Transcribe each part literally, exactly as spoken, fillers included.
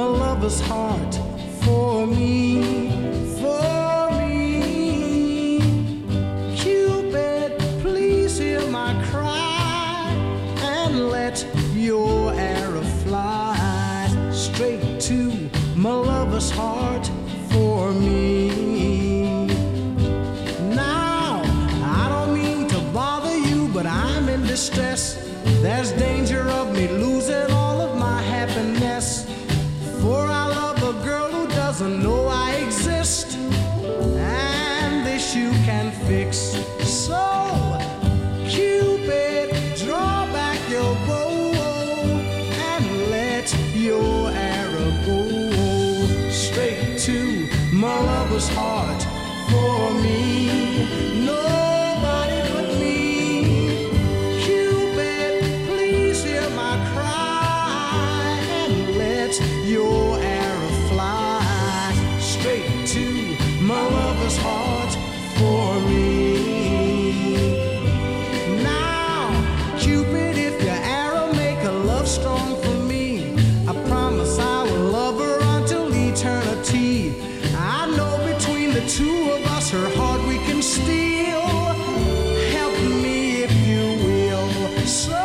my lover's heart for me, for me. Cupid, please hear my cry and let your arrow fly straight to my lover's heart for me. Now, I don't mean to bother you, but I'm in distress. There's danger of me losing all of my happiness, for I love a girl who doesn't know I exist, and this you can fix. So, Cupid, draw back your bow and let your arrow go straight to my lover's heart for me. Nobody but me. Cupid, please hear my cry and let your arrow fly straight to my lover's heart for me. Now, Cupid, if your arrow make a love strong for me, I promise I will love her until eternity. I know between the two of us her heart we can steal. Help me if you will. So,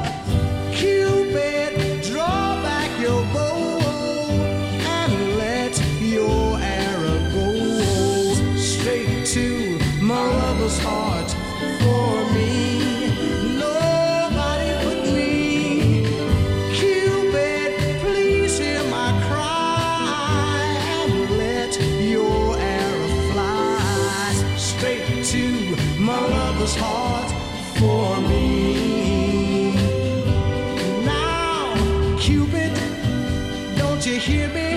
Cupid, draw back your bow and let your arrow go straight to my lover's heart for me. Nobody but me. Cupid, please hear my cry and let your arrow fly straight to my lover's heart for me. Now, Cupid, don't you hear me?